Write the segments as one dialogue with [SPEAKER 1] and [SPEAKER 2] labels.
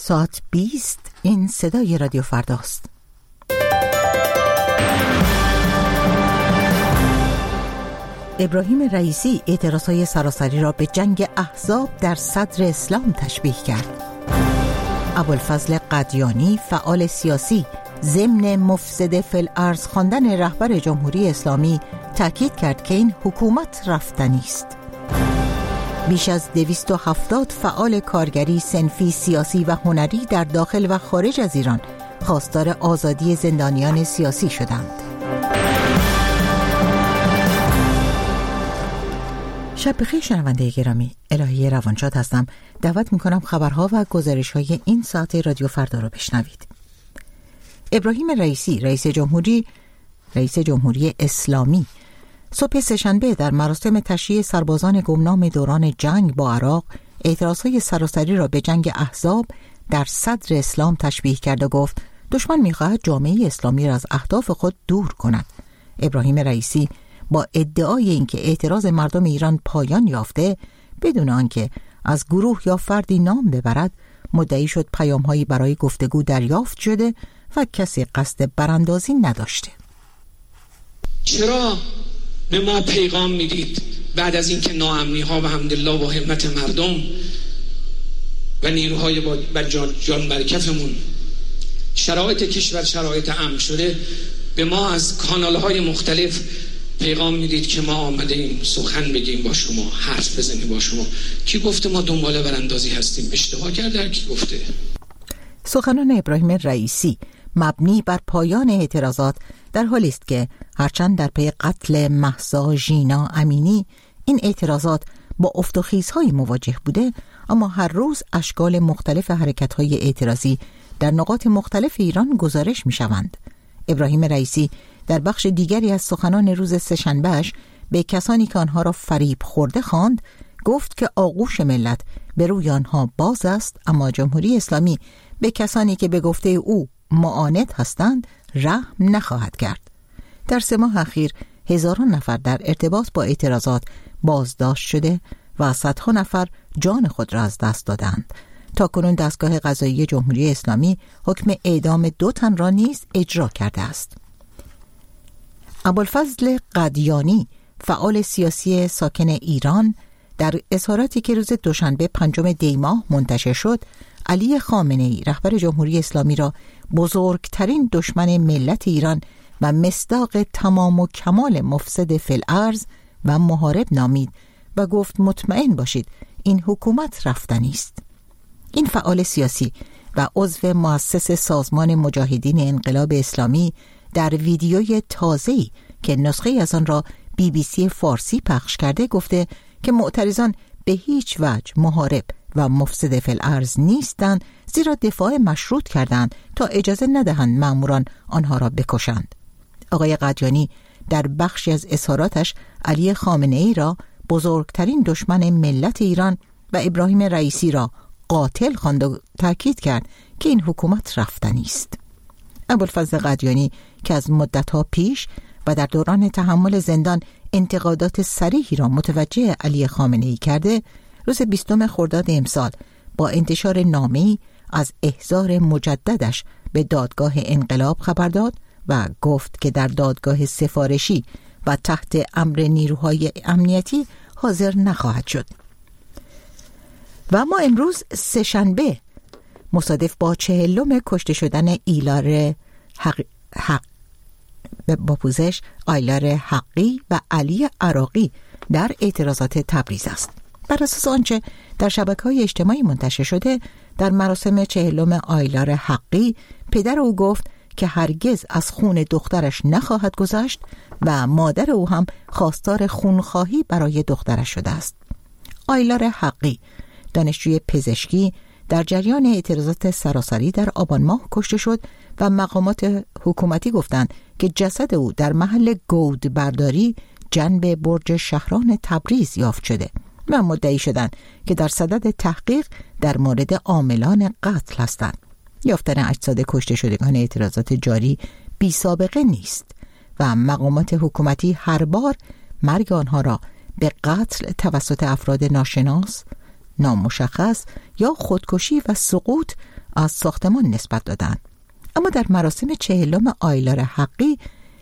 [SPEAKER 1] ساعت 20 این صدای رادیو فرداست. ابراهیم رئیسی اعتراضهای سراسری را به جنگ احزاب در صدر اسلام تشبیه کرد. ابوالفضل قدیانی فعال سیاسی ضمن مفسد فی الارض خواندن رهبر جمهوری اسلامی تاکید کرد که این حکومت رفتنی است. بیش از 270 فعال کارگری، صنفی، سیاسی و هنری در داخل و خارج از ایران خواستار آزادی زندانیان سیاسی شدند. شب بخیر شنونده گرامی، الهی روانشاد هستم. دعوت میکنم خبرها و گزارش‌های این ساعت رادیو فردا را بشنوید. ابراهیم رئیسی رئیس جمهوری اسلامی صبح سه‌شنبه در مراسم تشییع سربازان گمنام دوران جنگ با عراق اعتراضهای سراسری را به جنگ احزاب در صدر اسلام تشبیه کرد و گفت دشمن می‌خواهد جامعه اسلامی را از اهداف خود دور کند. ابراهیم رئیسی با ادعای اینکه اعتراض مردم ایران پایان یافته بدون آنکه از گروه یا فردی نام ببرد مدعی شد پیام‌هایی برای گفتگو دریافت شده و کسی قصد براندازی نداشته.
[SPEAKER 2] چرا به ما پیغام میدید بعد از اینکه ناامنی‌ها و الحمدلله با همت مردم و نیروهای با جان برکفمون شرایط کشور شرایط امن شده، به ما از کانال‌های مختلف پیغام میدید که ما آمده ایم سخن بگیم با شما، حرف بزنیم با شما. کی گفته ما دنبال براندازی هستیم؟ اشتباه کرده کی گفته؟
[SPEAKER 1] سخنان ابراهیم رئیسی مبنی بر پایان اعتراضات در حالی است که هرچند در پی قتل مهسا ژینا امینی این اعتراضات با افت و خیزهای مواجه بوده، اما هر روز اشکال مختلف حرکت‌های اعتراضی در نقاط مختلف ایران گزارش می‌شوند. ابراهیم رئیسی در بخش دیگری از سخنان روز سه‌شنبه‌اش به کسانی که آنها را فریب خورده خواند، گفت که آغوش ملت به روی آنها باز است، اما جمهوری اسلامی به کسانی که به گفته او معاند هستند رحم نخواهد کرد. در 3 ماه اخیر هزاران نفر در ارتباط با اعتراضات بازداشت شده و صدها نفر جان خود را از دست دادند. تاکنون دستگاه قضایی جمهوری اسلامی حکم اعدام 2 تن را نیز اجرا کرده است. ابوالفضل قدیانی فعال سیاسی ساکن ایران در اظهاراتی که روز دوشنبه 5 دی ماه منتشر شد، علی خامنه‌ای رهبر جمهوری اسلامی را بزرگترین دشمن ملت ایران و مصداق تمام و کمال مفسد فی الارض و محارب نامید و گفت مطمئن باشید این حکومت رفتنی است. این فعال سیاسی و عضو مؤسس سازمان مجاهدین انقلاب اسلامی در ویدیوی تازه‌ای که نسخه از آن را BBC فارسی پخش کرده گفته که معترضان به هیچ وجه محارب و مفسد فی الارض نیستند، زیرا دفاع مشروط کردند تا اجازه ندهند ماموران آنها را بکشند. آقای قدیانی در بخشی از اظهاراتش علی خامنه‌ای را بزرگترین دشمن ملت ایران و ابراهیم رئیسی را قاتل خواند و تاکید کرد که این حکومت رفتنی است. ابوالفضل قدیانی که از مدت‌ها پیش و در دوران تحمل زندان انتقادات صریحی را متوجه علی خامنه‌ای کرده، روز 20 خرداد امسال با انتشار نامه‌ای از احضار مجددش به دادگاه انقلاب خبر داد و گفت که در دادگاه سفارشی و تحت امر نیروهای امنیتی حاضر نخواهد شد. و اما امروز سه‌شنبه مصادف با 40م کشته شدن آیلار حقی و علی عراقی در اعتراضات تبریز است. بر اساس آنچه در شبکه‌های اجتماعی منتشر شده، در مراسم 40م آیلار حقی پدر او گفت که هرگز از خون دخترش نخواهد گذشت و مادر او هم خواستار خونخواهی برای دخترش شده است. آیلار حقی دانشجوی پزشکی در جریان اعتراضات سراسری در آبان ماه کشته شد و مقامات حکومتی گفتند که جسد او در محل گود برداری جنب برج شهران تبریز یافت شده و مدعی شدند که در صدد تحقیق در مورد عاملان قتل هستند. یافتن اجساد کشته شدگان اعتراضات جاری بی سابقه نیست و مقامات حکومتی هر بار مرگ آنها را به قتل توسط افراد ناشناس، نامشخص یا خودکشی و سقوط از ساختمان نسبت دادند. اما در مراسم 40 آیلار حقی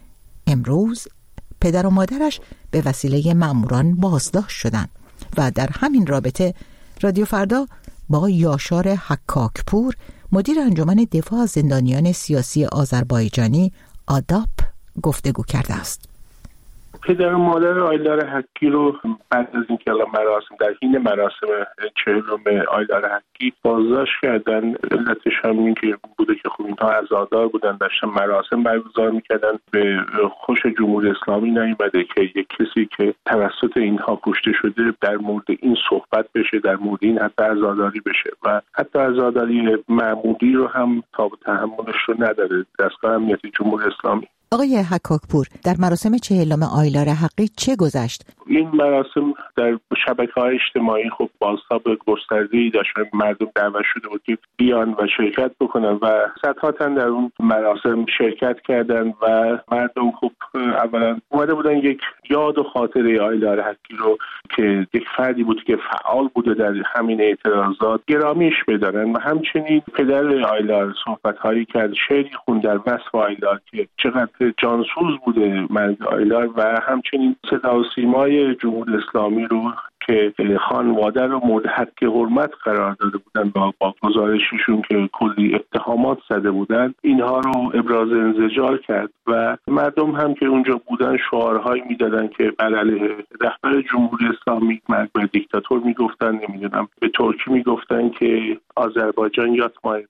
[SPEAKER 1] امروز پدر و مادرش به وسیله مأموران بازداشت شدند و در همین رابطه رادیو فردا با یاشار حکاکپور مدیر انجمن دفاع از زندانیان سیاسی آذربایجانی آداپ گفتگو کرده است.
[SPEAKER 3] پدر و مادر آیلار حقی رو بعد از اینکه مراسم در حین مراسم 40 آیلار حقی بازداشت کردن. علتش هم این که بوده که خب اینها عزادار بودن، داشتن مراسم برگزار میکردن، به خوش جمهوری اسلامی نیامده که یک کسی که توسط اینها کشته شده در مورد این صحبت بشه، در مورد این حتی عزاداری بشه و حتی عزاداری معمولی رو هم تاب تحملش رو نداره دستگاه امنیتی جمهوری اسلامی.
[SPEAKER 1] آقای حکاکپور، در مراسم 40 آیلار حقی چه گذشت؟
[SPEAKER 3] این مراسم در شبکه‌های اجتماعی خب بازتاب گسترده‌ای داشت. مردم دعوت شده بود که بیان و شرکت بکنن و صدها تن در اون مراسم شرکت کردن و مردم خب اولا اومده بودن یک یاد و خاطره آیلار حقی رو که یک فردی بود که فعال بوده در همین اعتراضات گرامیش بدارن و همچنین پدر آیلار صحبت‌هایی کرد، شعری خوند در وصف آیلار که چقدر جانسوز بوده مرگ آیلار و همچنین صدا و سیمای جمهوری اسلامی رو که خانواده رو مورد حق حرمت قرار داده بودن با گزارششون که کلی اتهامات زده بودن، اینها رو ابراز انزجار کرد و مردم هم که اونجا بودن شعارهایی میدادن که بر علیه رهبر جمهوری اسلامی، مرگ بر دیکتاتور میگفتن، نمیدونم به ترکی میگفتن که آذربایجان یاتمای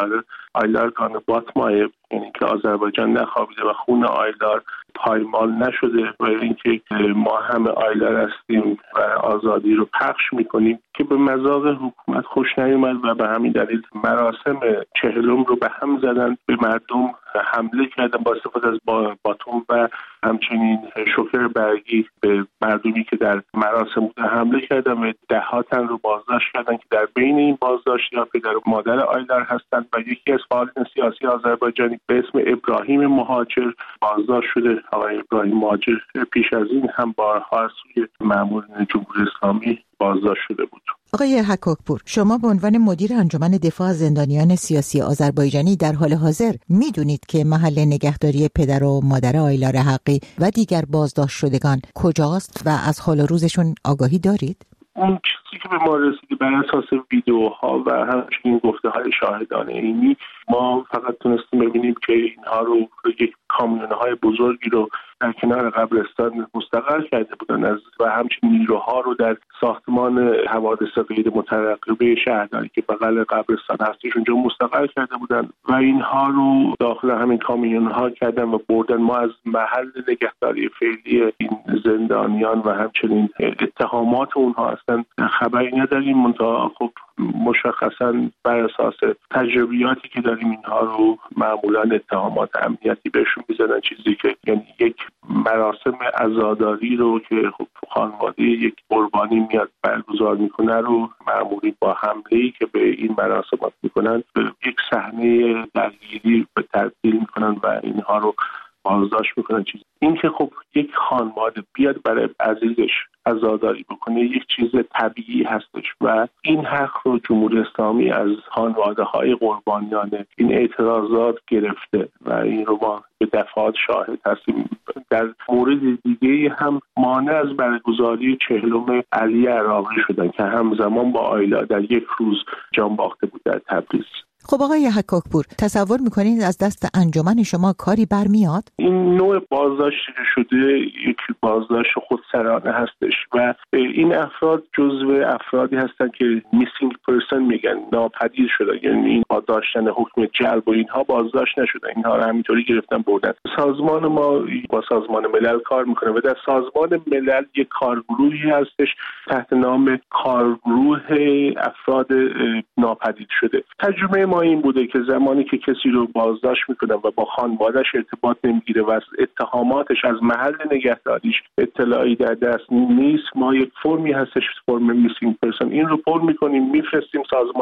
[SPEAKER 3] آیلار گانه باتمای، یعنی که آذربایجان نخوابیده و خون آیلار پایمال نشده و اینکه ما همه آیلار هستیم و آزادی رو پخش میکنیم که به مذاق حکومت خوش نیومد و به همین دلیل مراسم 40 رو به هم زدن، به مردم حمله کردن با استفاده از باتوم و همچنین شوکر برگی به مردمی که در مراسم بودن حمله کردن و ده‌ها تن رو بازداشت کردن که در بین این بازداشت‌ها پدر و مادر آیلار هستند و یکی از فعالین سیاسی آذربایجانی به اسم ابراهیم مهاجر بازداشت شده. آقای ابراهیم مهاجر پیش از این هم بارها از سوی مامورین جمهوری اسلامی بازداشت شده بود.
[SPEAKER 1] آقای حکاکپور، شما به عنوان مدیر انجمن دفاع از زندانیان سیاسی آذربایجانی در حال حاضر میدونید که محل نگهداری پدر و مادر آیلار حقی و دیگر بازداشت شدگان کجاست و از حال و روزشون آگاهی دارید؟
[SPEAKER 3] اون چیزی که به ما رسیده بر اساس ویدیوها و همچنین گفته‌های شاهدان عینی، ما فقط تونستیم ببینیم که اینها رو یک کامیون‌های بزرگی رو در کنار قبرستان مستقر کرده بودن و همچنین نیروها رو در ساختمان حوادث غیر مترقبه شهرداری که بغل قبرستان هستش اونجا مستقر کرده بودن و اینها رو داخل همین کامیون‌ها کردن و بردن. ما از محل نگهداری فعلی این زندانیان و همچنین اتهامات اونها اصلا خبری نداریم، منتها خب مشخصا بر اساس تجربیاتی که داریم اینها رو معمولا اتهامات امنیتی بهشون میزنن، چیزی که یعنی یک مراسم عزاداری رو که خب خانواده یک قربانی میاد برگزار میکنه رو معمولی با حمله‌ای که به این مراسمات میکنن به یک صحنه درگیری به تبدیل میکنن و اینها رو بازداشت میکنن. چیز این که خب یک خانواده بیاد برای عزیزش عزاداری بکنه یک چیز طبیعی هستش و این حق رو جمهوری اسلامی از خانواده‌های قربانیان این اعتراضات گرفته و این رو ما به دفعات شاهد هستیم. در مورد دیگه هم مانع از برگزاری 40 علی عراقی شدن که همزمان با آیلار در یک روز جان باخته بود در تبریز.
[SPEAKER 1] خب آقای حکاکپور، تصور میکنید از دست انجمن شما کاری برمیاد؟
[SPEAKER 3] این نوع بازداشت شده یک بازداشت خودسرانه هستش و این افراد جزو افرادی هستن که میسینگ پرسن میگن، ناپدید شدن، یعنی این با داشتن حکم جلب و اینها بازداشت نشدن، اینها رو همینطوری گرفتن بردن. سازمان ما با سازمان ملل کار میکنه و در سازمان ملل یک کارگروهی هستش تحت نام کارگروه افراد ناپدید شده. تجربه ما این بوده که زمانی که کسی رو بازداشت میکنن و با خانواده‌اش ارتباط نمیگیره و از اتهاماتش از محل نگهداریش اطلاعی در دست نیست، ما یک فرمی هستش، فرم میسینگ پرسن، این رو پر میکنیم میفرستیم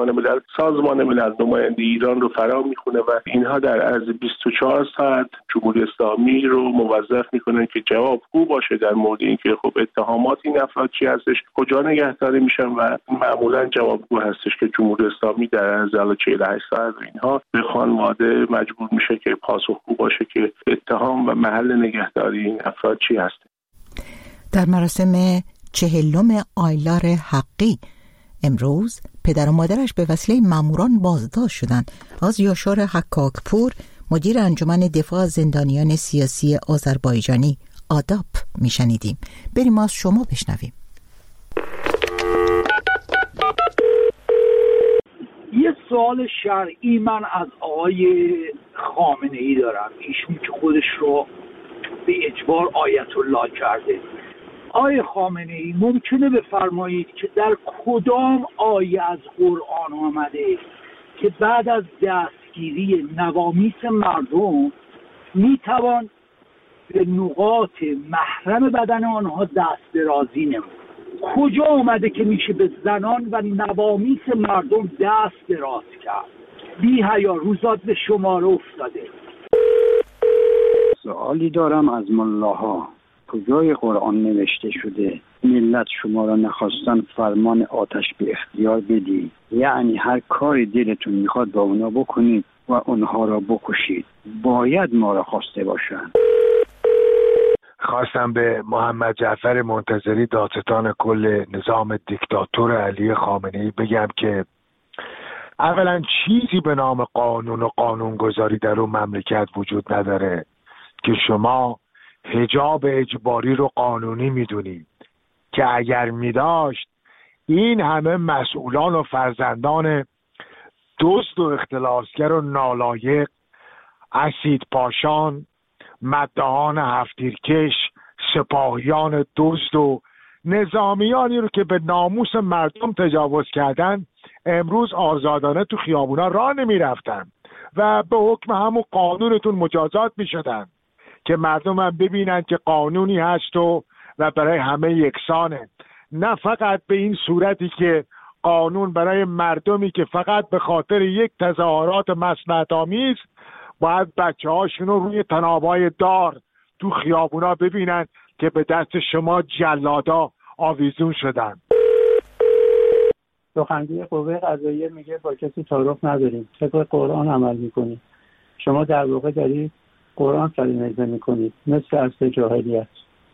[SPEAKER 3] سازمان ملل نماینده ایران رو فرا میخونه و اینها در عرض 24 ساعت جمهوری اسلامی رو موظف میکنن که جوابگو باشه در مورد اینکه خب اتهامات این افراد چی هستش، کجا نگهداری میشن و معمولا جوابگو هستش که جمهوری اسلامی در عرض 48 استراحت و اینها به خانواده مجبور میشه که پاسخگو باشه که اتهام و محل نگهداری این افراد چی هست.
[SPEAKER 1] در مراسم 40 آیلار حقی امروز پدر و مادرش به وسیله ماموران بازداشت شدند. از یاشار حکاکپور، مدیر انجمن دفاع از زندانیان سیاسی آذربایجانی آداپ میشنیدیم. بریم از شما بشنویم.
[SPEAKER 4] یه سوال شرعی من از آقای خامنه ای دارم، ایشون که خودش رو به اجبار آیت الله کرده. آقای خامنه ای ممکنه بفرمایید که در کدام آیه از قرآن آمده که بعد از دستگیری نوامیس مردم میتوان به نقاط محرم بدن آنها دست درازی نمود؟ کجا آمده که میشه به زنان و نوامیس مردم دست دراز کرد؟ بی حیا روزات به شماره افتاده.
[SPEAKER 5] سوالی دارم از ملاها، کجای قرآن نوشته شده ملت شما را نخواستن فرمان آتش به اختیار بدی؟ یعنی هر کاری دلتون میخواد با اونا بکنید و اونها را بکشید، باید ما را خواسته باشن.
[SPEAKER 6] خواستم به محمد جعفر منتظری دادستان کل نظام دیکتاتور علی خامنه‌ای بگم که اولا چیزی به نام قانون و قانونگذاری در اون مملکت وجود نداره که شما حجاب اجباری رو قانونی میدونید، که اگر میداشت این همه مسئولان و فرزندان دزد و اختلاسگر و نالایق، اسید پاشان، مدهان هفتیرکش، سپاهیان دزد و نظامیانی رو که به ناموس مردم تجاوز کردن امروز آزادانه تو خیابونا راه نمی رفتن و به حکم همون قانونتون مجازات می شدن که مردم هم ببینن که قانونی هست و برای همه یکسانه، نه فقط به این صورتی که قانون برای مردمی که فقط به خاطر یک تظاهرات مصلحت‌آمیز باید بچه هاشون رو روی طناب‌های دار تو خیابونا ببینن که به دست شما جلادا آویزون شدن.
[SPEAKER 5] سخنگوی قوه قضاییه میگه با کسی تعارف نداریم، طبق قرآن عمل میکنیم. شما در واقع دارید قرآن سرنیزه میکنید، مثل عصر جاهلیت.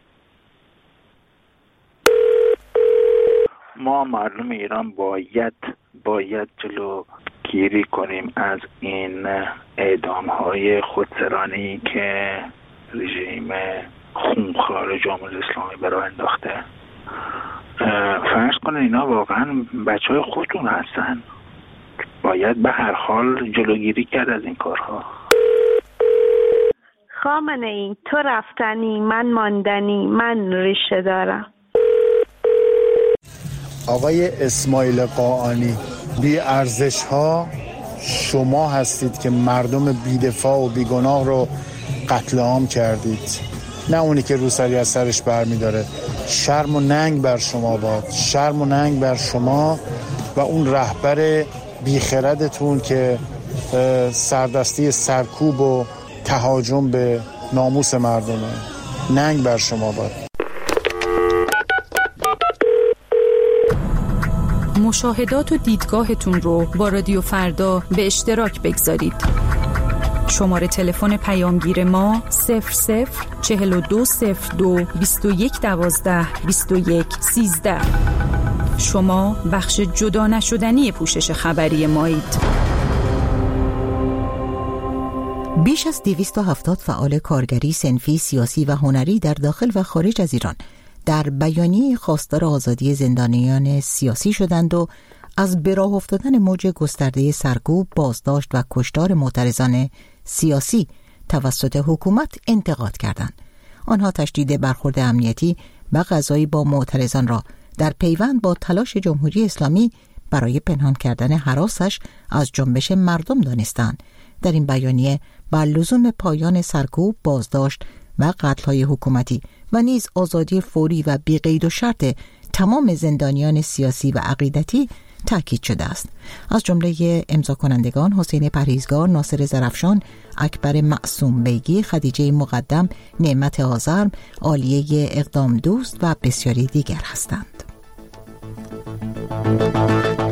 [SPEAKER 7] ما مردم ایران باید جلوگیری کنیم از این اعدام‌های خودسرانه‌ای که رژیم خونخوار جمهوری اسلامی برای انداخته. فرض کنید اینا واقعا بچه‌های خودتون هستن، باید به هر حال جلوگیری کرد از این کارها.
[SPEAKER 8] خامنه ای تو رفتنی، من ماندنی، من ریشه دارم.
[SPEAKER 9] آقای اسماعیل قاآنی، بی ارزش ها شما هستید که مردم بی‌دفاع و بیگناه رو قتل عام کردید، نه اونی که روسری از سرش برمی‌داره. شرم و ننگ بر شما باد، شرم و ننگ بر شما و اون رهبر بیخردتون که سردستی سرکوب و تهاجم به ناموس مردمه. ننگ بر شما باد.
[SPEAKER 10] مشاهدات و دیدگاهتون رو با رادیو فردا به اشتراک بگذارید. شماره تلفن پیامگیر ما 004202 2112 2113. شما بخش جدا نشدنی پوشش خبری مایید.
[SPEAKER 1] بیش از 270 فعال کارگری، صنفی، سیاسی و هنری در داخل و خارج از ایران در بیانیه خواستار آزادی زندانیان سیاسی شدند و از به راه افتادن موج گسترده سرکوب، بازداشت و کشتار معترضان سیاسی توسط حکومت انتقاد کردند. آنها تشدید برخورد امنیتی و قضایی با معترضان را در پیوند با تلاش جمهوری اسلامی برای پنهان کردن هراسش از جنبش مردم دانستند. در این بیانیه بر لزوم پایان سرکوب، بازداشت و قتل‌های حکومتی و نیز آزادی فوری و بی قید و شرط تمام زندانیان سیاسی و عقیدتی تاکید شده است. از جمله امضا کنندگان حسین پرهیزگار، ناصر ظرفشان، اکبر معصوم بیگی، خدیجه مقدم، نعمت آذرم، عالیه اقدام دوست و بسیاری دیگر هستند.